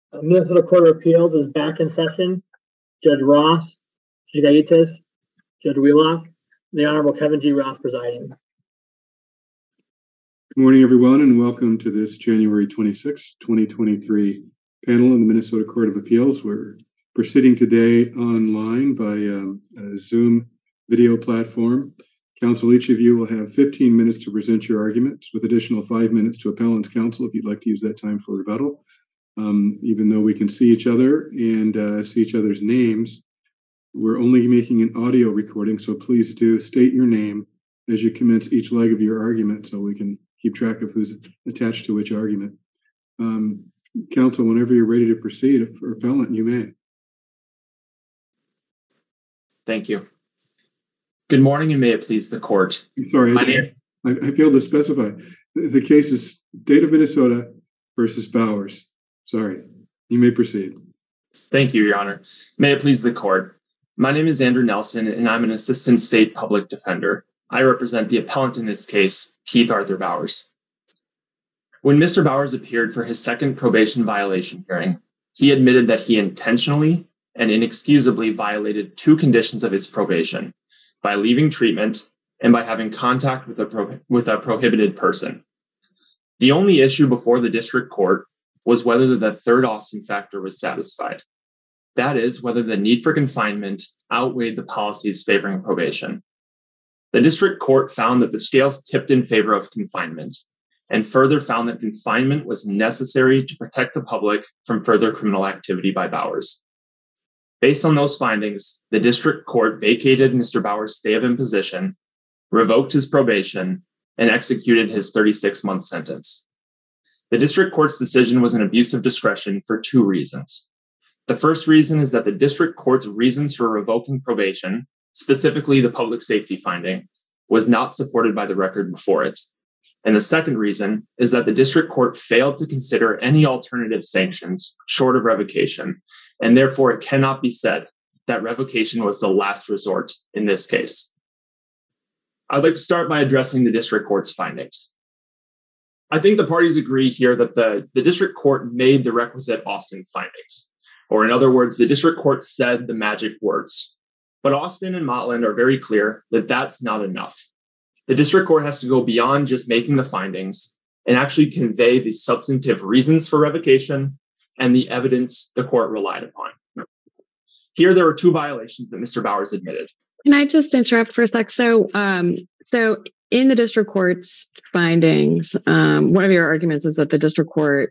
Minnesota Court of Appeals is back in session. Judge Ross, Judge Gaitis, Judge Wheelock, the Honorable Kevin G. Ross presiding. Good morning, everyone, and welcome to this January 26, 2023 panel in the Minnesota Court of Appeals. We're proceeding today online by a Zoom video platform. Counsel, each of you will have 15 minutes to present your arguments, with additional 5 minutes to appellant's counsel if you'd like to use that time for rebuttal. Even though we can see each other and see each other's names, we're only making an audio recording, so please do state your name as you commence each leg of your argument so we can keep track of who's attached to which argument. Counsel, whenever you're ready to proceed for appellant, you may. Thank you. Good morning, and may it please the court. I'm sorry, I failed to specify. The case is State of Minnesota versus Bowers. Sorry, you may proceed. Thank you, Your Honor. May it please the court. My name is Andrew Nelson, and I'm an assistant state public defender. I represent the appellant in this case, Keith Arthur Bowers. When Mr. Bowers appeared for his second probation violation hearing, he admitted that he intentionally and inexcusably violated two conditions of his probation by leaving treatment and by having contact with a prohibited person. The only issue before the district court was whether the third Austin factor was satisfied. That is, whether the need for confinement outweighed the policies favoring probation. The district court found that the scales tipped in favor of confinement, and further found that confinement was necessary to protect the public from further criminal activity by Bowers. Based on those findings, the district court vacated Mr. Bowers' stay of imposition, revoked his probation, and executed his 36-month sentence. The district court's decision was an abuse of discretion for two reasons. The first reason is that the district court's reasons for revoking probation, specifically the public safety finding, was not supported by the record before it. And the second reason is that the district court failed to consider any alternative sanctions short of revocation, and therefore it cannot be said that revocation was the last resort in this case. I'd like to start by addressing the district court's findings. I think the parties agree here that the district court made the requisite Austin findings, or in other words, the district court said the magic words. But Austin and Motland are very clear that that's not enough. The district court has to go beyond just making the findings and actually convey the substantive reasons for revocation and the evidence the court relied upon. Here, there are two violations that Mr. Bowers admitted. Can I just interrupt for a sec? So in the district court's findings, one of your arguments is that the district court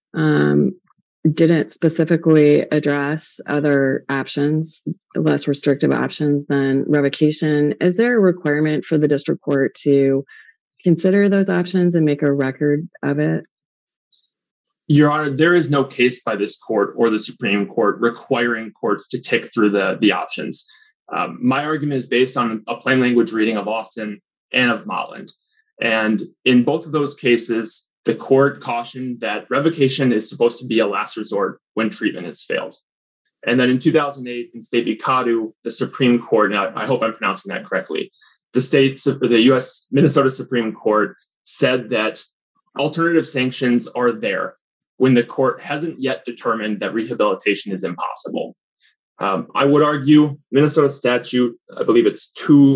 didn't specifically address other options, less restrictive options than revocation. Is there a requirement for the district court to consider those options and make a record of it? Your Honor, there is no case by this court or the Supreme Court requiring courts to tick through the options. My argument is based on a plain language reading of Austin and of Motland. And in both of those cases, the court cautioned that revocation is supposed to be a last resort when treatment has failed. And then in 2008, in State v. Cadu, the Supreme Court, and I hope I'm pronouncing that correctly, the U.S. Minnesota Supreme Court said that alternative sanctions are there when the court hasn't yet determined that rehabilitation is impossible. I would argue Minnesota statute, I believe it's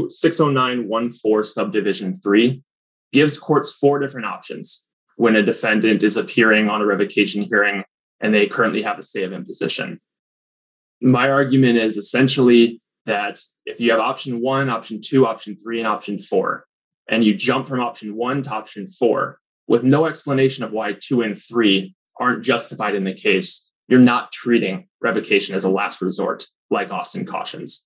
60914 subdivision 3, gives courts four different options when a defendant is appearing on a revocation hearing and they currently have a stay of imposition. My argument is essentially that if you have option 1, option 2, option 3, and option 4, and you jump from option 1 to option 4 with no explanation of why 2 and 3 aren't justified in the case, you're not treating revocation as a last resort, like Austin cautions.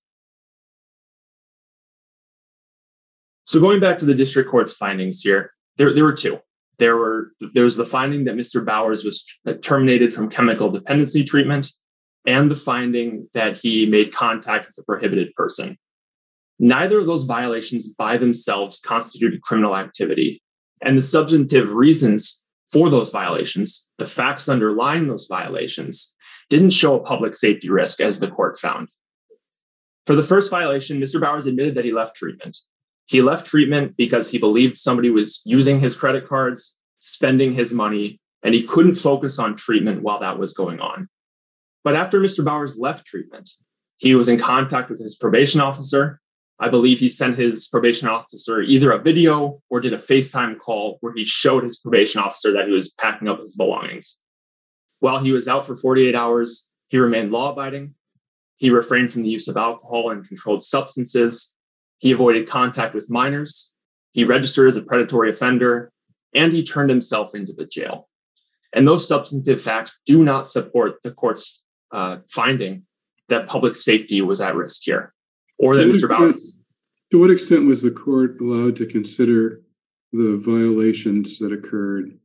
So going back to the district court's findings here, there were two. There was the finding that Mr. Bowers was terminated from chemical dependency treatment, and the finding that he made contact with a prohibited person. Neither of those violations by themselves constituted criminal activity, and the substantive reasons for those violations, the facts underlying those violations, didn't show a public safety risk, as the court found. For the first violation, Mr. Bowers admitted that he left treatment. He left treatment because he believed somebody was using his credit cards, spending his money, and he couldn't focus on treatment while that was going on. But after Mr. Bowers left treatment, he was in contact with his probation officer. I believe he sent his probation officer either a video or did a FaceTime call where he showed his probation officer that he was packing up his belongings. While he was out for 48 hours, he remained law-abiding. He refrained from the use of alcohol and controlled substances. He avoided contact with minors. He registered as a predatory offender, and he turned himself into the jail. And those substantive facts do not support the court's finding that public safety was at risk here, or that Mr. Bowers. To what extent was the court allowed to consider the violations that occurred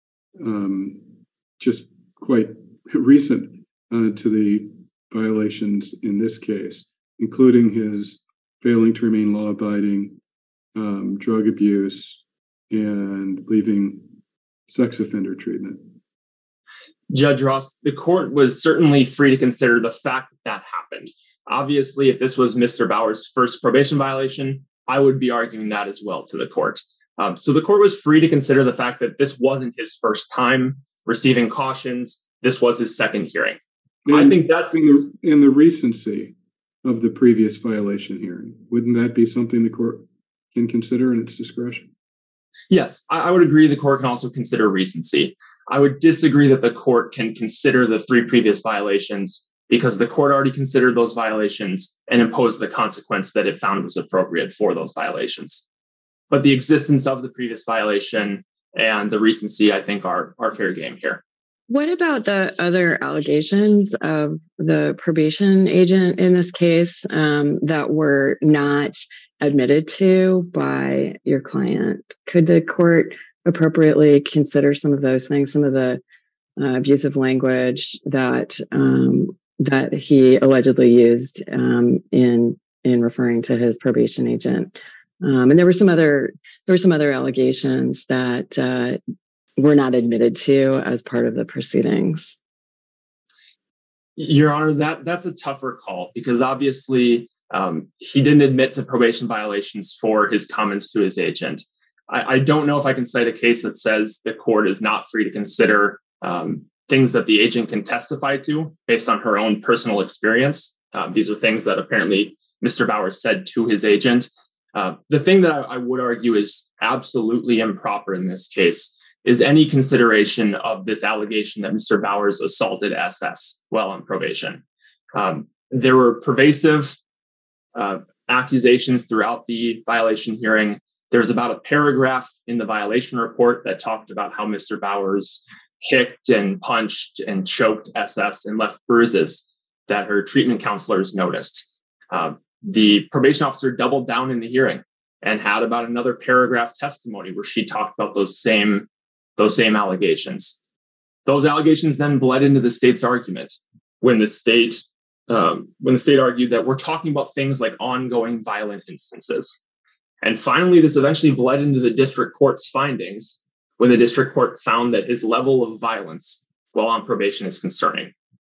just quite recent to the violations in this case, including his failing to remain law-abiding, drug abuse, and leaving sex offender treatment? Judge Ross, the court was certainly free to consider the fact that happened. Obviously, if this was Mr. Bowers' first probation violation, I would be arguing that as well to the court. So the court was free to consider the fact that this wasn't his first time receiving cautions. This was his second hearing. And I think that's in the recency of the previous violation hearing. Wouldn't that be something the court can consider in its discretion? Yes, I would agree the court can also consider recency. I would disagree that the court can consider the 3 previous violations because the court already considered those violations and imposed the consequence that it found was appropriate for those violations. But the existence of the previous violation and the recency, I think, are fair game here. What about the other allegations of the probation agent in this case that were not admitted to by your client? Could the court appropriately consider some of those things, some of the abusive language that that he allegedly used in referring to his probation agent? And there were some other allegations that were not admitted to as part of the proceedings. Your Honor, that's a tougher call because obviously he didn't admit to probation violations for his comments to his agent. I don't know if I can cite a case that says the court is not free to consider things that the agent can testify to based on her own personal experience. These are things that apparently Mr. Bowers said to his agent. The thing that I would argue is absolutely improper in this case is any consideration of this allegation that Mr. Bowers assaulted SS while on probation. There were pervasive accusations throughout the violation hearing. There's about a paragraph in the violation report that talked about how Mr. Bowers kicked and punched and choked SS and left bruises that her treatment counselors noticed. The probation officer doubled down in the hearing and had about another paragraph testimony where she talked about those same allegations. Those allegations then bled into the state's argument when the state argued that we're talking about things like ongoing violent instances. And finally, this eventually bled into the district court's findings when the district court found that his level of violence while on probation is concerning.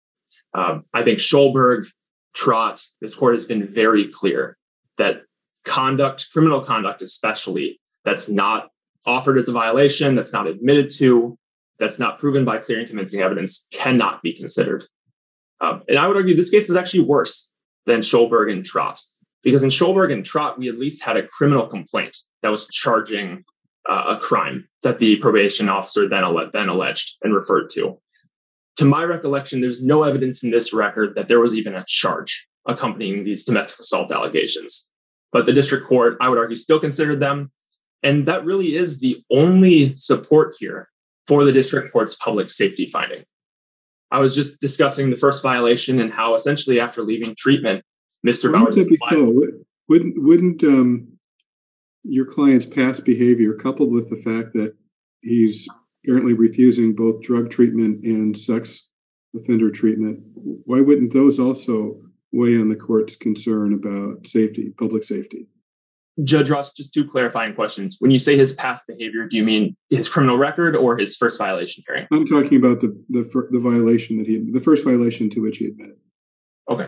I think Scholberg, Trott, this court has been very clear that criminal conduct especially, that's not offered as a violation, that's not admitted to, that's not proven by clear and convincing evidence, cannot be considered. And I would argue this case is actually worse than Scholberg and Trott, because in Scholberg and Trott, we at least had a criminal complaint that was charging a crime that the probation officer then alleged and referred to. To my recollection, there's no evidence in this record that there was even a charge accompanying these domestic assault allegations. But the district court, I would argue, still considered them. And that really is the only support here for the district court's public safety finding. I was just discussing the first violation and how essentially after leaving treatment, Mr. Bowers... Wouldn't your client's past behavior, coupled with the fact that he's apparently refusing both drug treatment and sex offender treatment, why wouldn't those also weigh on the court's concern about safety, public safety? Judge Ross, just 2 clarifying questions. When you say his past behavior, do you mean his criminal record or his first violation hearing? I'm talking about the violation the first violation to which he admitted. Okay.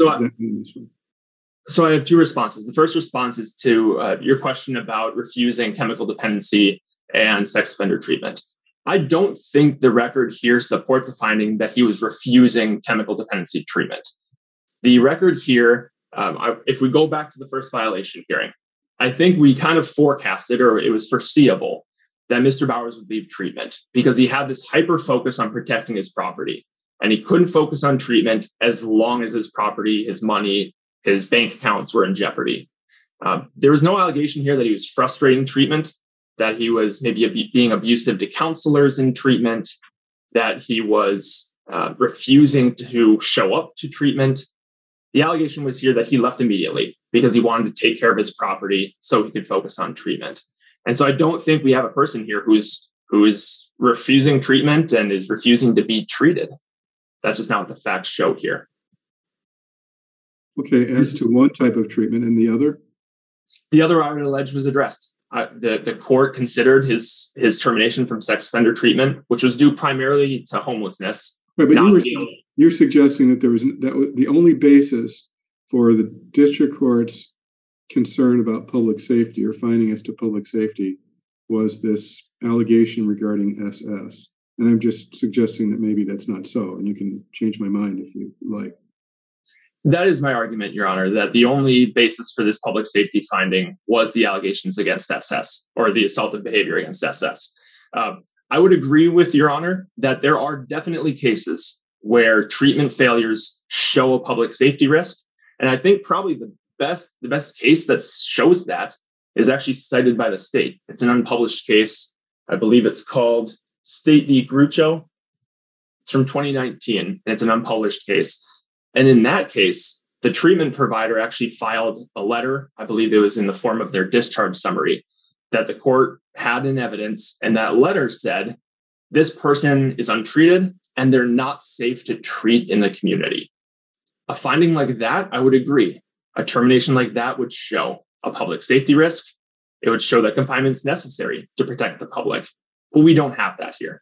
So I have 2 responses. The first response is to your question about refusing chemical dependency and sex offender treatment. I don't think the record here supports a finding that he was refusing chemical dependency treatment. The record here, if we go back to the first violation hearing, I think we kind of forecasted, or it was foreseeable, that Mr. Bowers would leave treatment because he had this hyper focus on protecting his property, and he couldn't focus on treatment as long as his property, his money, his bank accounts were in jeopardy. There was no allegation here that he was frustrating treatment, that he was maybe being abusive to counselors in treatment, that he was refusing to show up to treatment. The allegation was here that he left immediately because he wanted to take care of his property so he could focus on treatment. And so I don't think we have a person here who is refusing treatment and is refusing to be treated. That's just not what the facts show here. Okay, as to one type of treatment and the other? The other I would allege was addressed. The court considered his termination from sex offender treatment, which was due primarily to homelessness. Right, but you're suggesting that the only basis for the district court's concern about public safety or finding as to public safety was this allegation regarding SS. And I'm just suggesting that maybe that's not so, and you can change my mind if you like. That is my argument, Your Honor, that the only basis for this public safety finding was the allegations against SS, or the assaultive behavior against SS. I would agree with Your Honor that there are definitely cases where treatment failures show a public safety risk. And I think probably the best case that shows that is actually cited by the state. It's an unpublished case. I believe it's called State v. Grucho. It's from 2019, and it's an unpublished case. And in that case, the treatment provider actually filed a letter, I believe it was in the form of their discharge summary, that the court had in evidence. And that letter said, this person is untreated and they're not safe to treat in the community. A finding like that, I would agree. A termination like that would show a public safety risk. It would show that confinement is necessary to protect the public. But we don't have that here.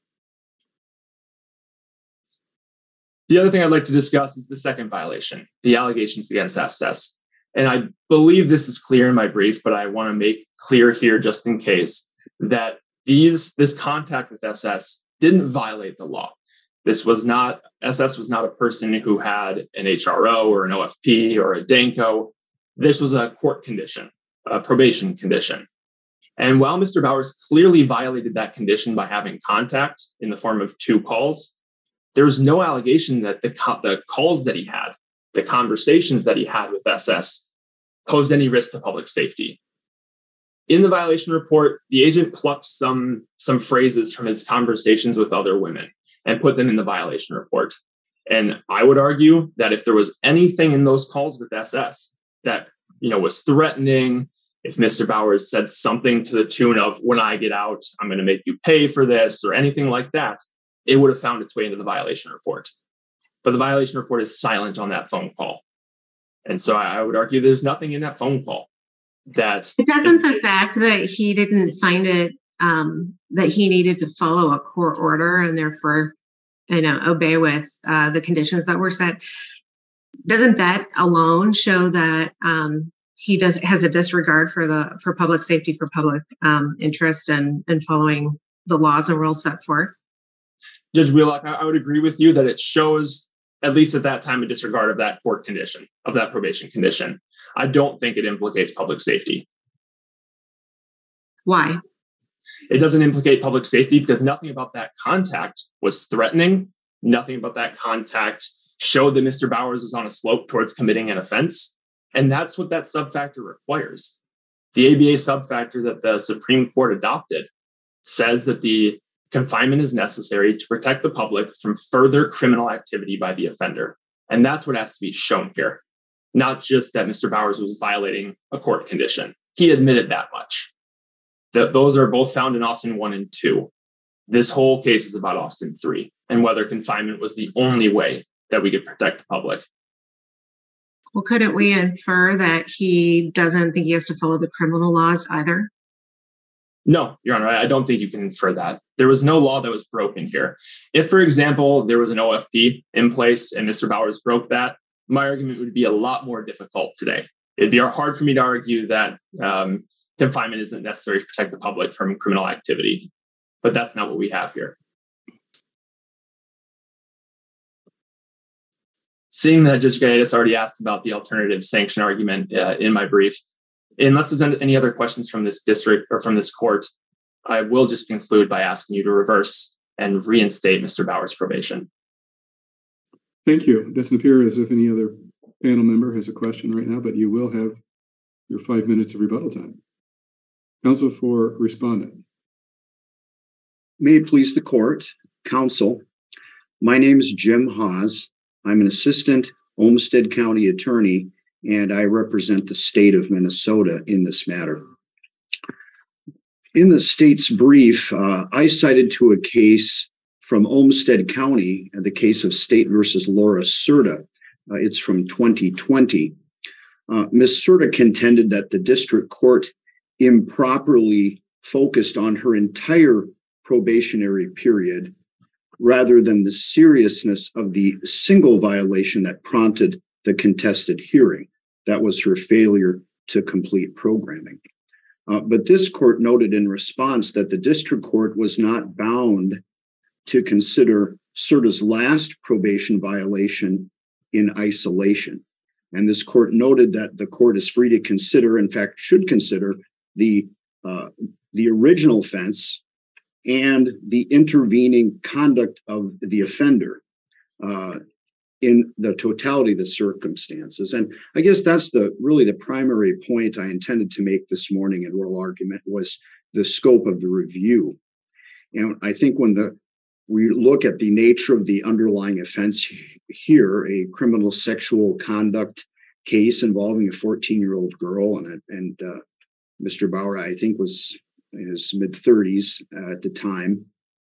The other thing I'd like to discuss is the second violation, the allegations against SS. And I believe this is clear in my brief, but I want to make clear here just in case that this contact with SS didn't violate the law. SS was not a person who had an HRO or an OFP or a DANCO. This was a court condition, a probation condition. And while Mr. Bowers clearly violated that condition by having contact in the form of 2 calls, there was no allegation that the calls that he had, the conversations that he had with SS, posed any risk to public safety. In the violation report, the agent plucked some phrases from his conversations with other women and put them in the violation report. And I would argue that if there was anything in those calls with SS that was threatening, if Mr. Bowers said something to the tune of, when I get out, I'm going to make you pay for this, or anything like that, it would have found its way into the violation report. But the violation report is silent on that phone call. And so I would argue there's nothing in that phone call that... It doesn't the fact that he didn't find it, that he needed to follow a court order and therefore, obey with the conditions that were set, doesn't that alone show that he has a disregard for public safety, for public interest and following the laws and rules set forth? Judge Wheelock, I would agree with you that it shows, at least at that time, a disregard of that court condition, of that probation condition. I don't think it implicates public safety. Why? It doesn't implicate public safety because nothing about that contact was threatening. Nothing about that contact showed that Mr. Bowers was on a slope towards committing an offense. And that's what that subfactor requires. The ABA subfactor that the Supreme Court adopted says that the confinement is necessary to protect the public from further criminal activity by the offender. And that's what has to be shown here. Not just that Mr. Bowers was violating a court condition. He admitted that much. Those are both found in Austin 1 and 2. This whole case is about Austin 3 and whether confinement was the only way that we could protect the public. Well, couldn't we infer that he doesn't think he has to follow the criminal laws either? No, Your Honor, I don't think you can infer that. There was no law that was broken here. If, for example, there was an OFP in place and Mr. Bowers broke that, my argument would be a lot more difficult today. It'd be hard for me to argue that confinement isn't necessary to protect the public from criminal activity. but that's not what we have here. Seeing that Judge Gallegos already asked about the alternative sanction argument in my brief, unless there's any other questions from this district or from this court, I will just conclude by asking you to reverse and reinstate Mr. Bowers' probation. Thank you. It doesn't appear as if any other panel member has a question right now, but you will have your 5 minutes of rebuttal time. Counsel for respondent. May it please the court, counsel. My name is Jim Hawes. I'm an assistant Olmsted County attorney, and I represent the state of Minnesota in this matter. In the state's brief, I cited to a case from Olmsted County, the case of State versus Laura Serta. It's from 2020. Ms. Serta contended that the district court improperly focused on her entire probationary period rather than the seriousness of the single violation that prompted the contested hearing. That was her failure to complete programming. But this court noted in response that the district court was not bound to consider Serta's last probation violation in isolation. And this court noted that the court is free to consider, in fact, should consider the original offense and the intervening conduct of the offender in the totality of the circumstances. And I guess that's really the primary point I intended to make this morning in oral argument was the scope of the review. And I think when we look at the nature of the underlying offense here, a criminal sexual conduct case involving a 14-year-old girl, and Mr. Bauer, I think, was in his mid-30s at the time.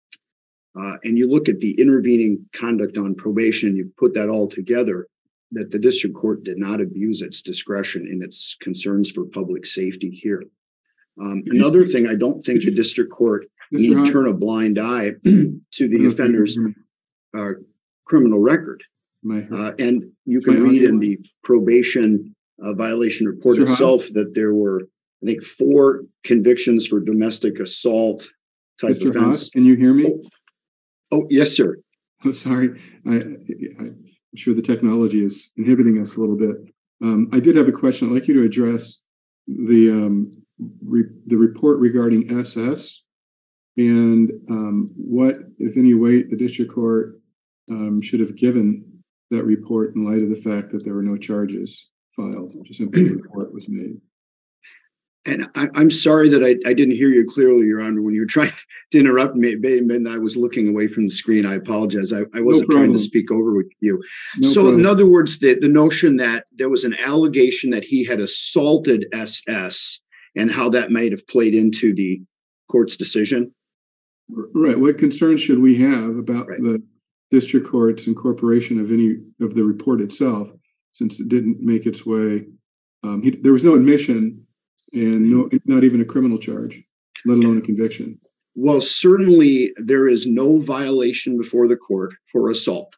And you look at the intervening conduct on probation, you put that all together, that the district court did not abuse its discretion in its concerns for public safety here. Another thing, I don't think the district court need to turn a blind eye to the offender's criminal record. And you can read in the probation violation report itself that there were, I think, 4 convictions for domestic assault type Mr. offense. Haas, can you hear me? Oh, yes, sir. Oh, sorry. I'm sure the technology is inhibiting us a little bit. I did have a question. I'd like you to address the report regarding SS and what, if any, weight the district court should have given that report in light of the fact that there were no charges filed, just simply the report was made. And I'm sorry that I didn't hear you clearly, Your Honor, when you were trying to interrupt me. And I was looking away from the screen. I apologize. I wasn't trying to speak over with you. In other words, the notion that there was an allegation that he had assaulted SS and how that might have played into the court's decision. Right. What concerns should we have about the district court's incorporation of any of the report itself, since it didn't make its way? There was no admission and not even a criminal charge, let alone a conviction. Well, certainly there is no violation before the court for assault.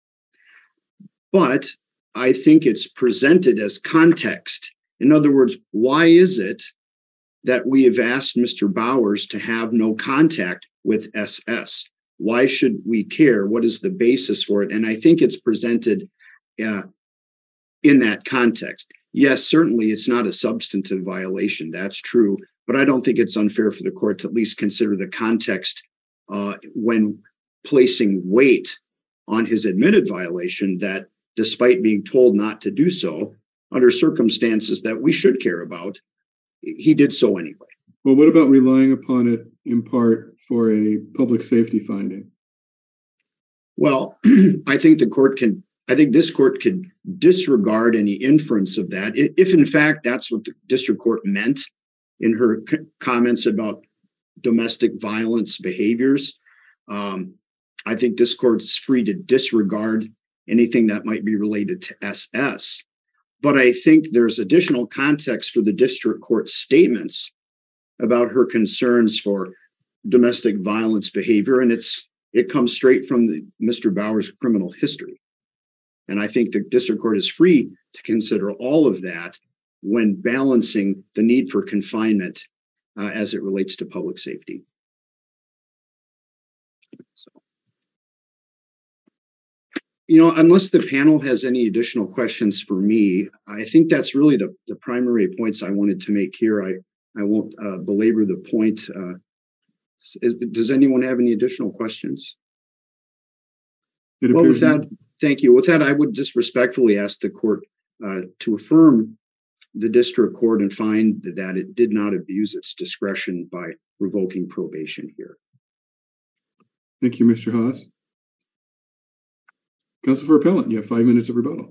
But I think it's presented as context. In other words, why is it that we have asked Mr. Bowers to have no contact with SS? Why should we care? What is the basis for it? And I think it's presented in that context. Yes, certainly it's not a substantive violation. That's true. But I don't think it's unfair for the court to at least consider the context when placing weight on his admitted violation, that despite being told not to do so, under circumstances that we should care about, he did so anyway. Well, what about relying upon it in part for a public safety finding? Well, I think this court could disregard any inference of that. If in fact that's what the district court meant in her comments about domestic violence behaviors, I think this court's free to disregard anything that might be related to SS. But I think there's additional context for the district court's statements about her concerns for domestic violence behavior, and it comes straight from Mr. Bowers' criminal history. And I think the district court is free to consider all of that when balancing the need for confinement as it relates to public safety. Unless the panel has any additional questions for me, I think that's really the primary points I wanted to make here. I won't belabor the point. Does anyone have any additional questions? Well, with that, thank you. With that, I would just respectfully ask the court to affirm the district court and find that it did not abuse its discretion by revoking probation here. Thank you, Mr. Haas. Counsel for Appellant, you have 5 minutes of rebuttal.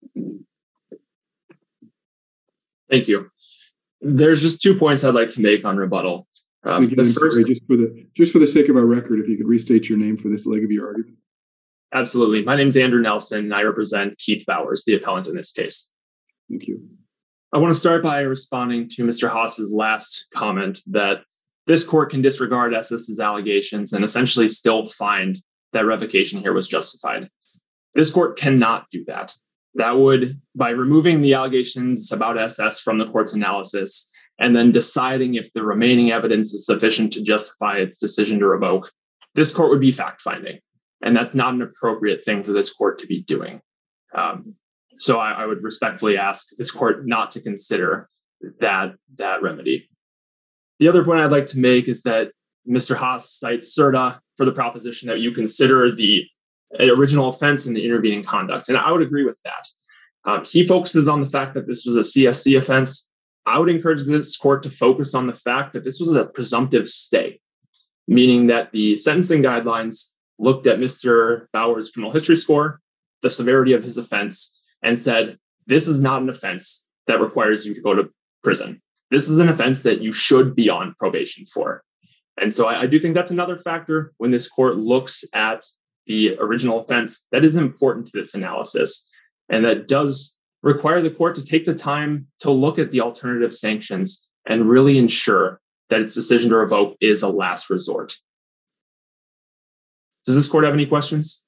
Thank you. There's just 2 points I'd like to make on rebuttal. The first, sorry, just for the sake of our record, if you could restate your name for this leg of your argument. Absolutely. My name is Andrew Nelson, and I represent Keith Bowers, the appellant in this case. Thank you. I want to start by responding to Mr. Haas's last comment that this court can disregard SS's allegations and essentially still find that revocation here was justified. This court cannot do that. That would, by removing the allegations about SS from the court's analysis and then deciding if the remaining evidence is sufficient to justify its decision to revoke, this court would be fact-finding. And that's not an appropriate thing for this court to be doing. So I would respectfully ask this court not to consider that remedy. The other point I'd like to make is that Mr. Haas cites CERTA for the proposition that you consider the original offense and the intervening conduct. And I would agree with that. He focuses on the fact that this was a CSC offense. I would encourage this court to focus on the fact that this was a presumptive stay, meaning that the sentencing guidelines looked at Mr. Bowers' criminal history score, the severity of his offense, and said, this is not an offense that requires you to go to prison. This is an offense that you should be on probation for. And so I do think that's another factor when this court looks at the original offense that is important to this analysis, and that does require the court to take the time to look at the alternative sanctions and really ensure that its decision to revoke is a last resort. Does this court have any questions?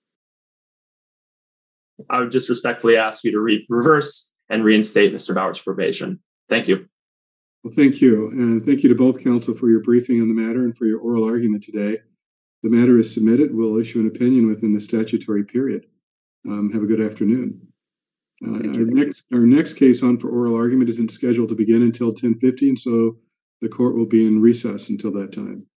I would just respectfully ask you to reverse and reinstate Mr. Bowers' probation. Thank you. Well, thank you. And thank you to both counsel for your briefing on the matter and for your oral argument today. The matter is submitted. We'll issue an opinion within the statutory period. Have a good afternoon. Our next case on for oral argument isn't scheduled to begin until 10:50, and so the court will be in recess until that time.